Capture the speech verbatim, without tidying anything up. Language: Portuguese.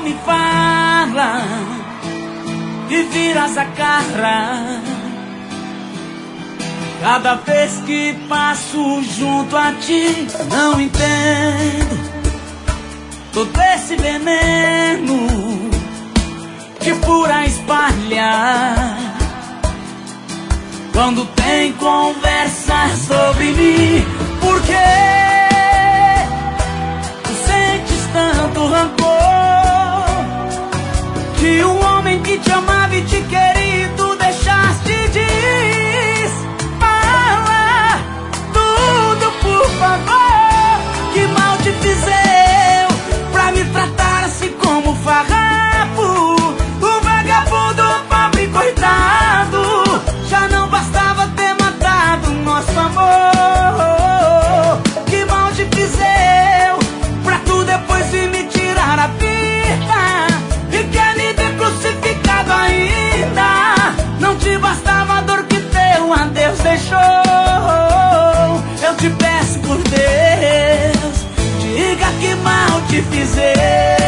me fala e viras a cara cada vez que passo junto a ti. Não entendo todo esse veneno que por aí espalha quando tem conversa sobre mim. Por que tu sentes tanto rancor que um homem que te amava e te queria tu deixaste de falar tudo, por favor? Que mal te fiz eu pra me tratar assim como farrapo? O vagabundo, pobre coitado, já não bastava ter matado nosso amor. Que mal te fiz eu pra tu depois vir me tirar a vida e quer me ver crucificado ainda? Não te bastava a dor que teu adeus deixou. Eu te peço por Deus, diga que mal te fiz eu.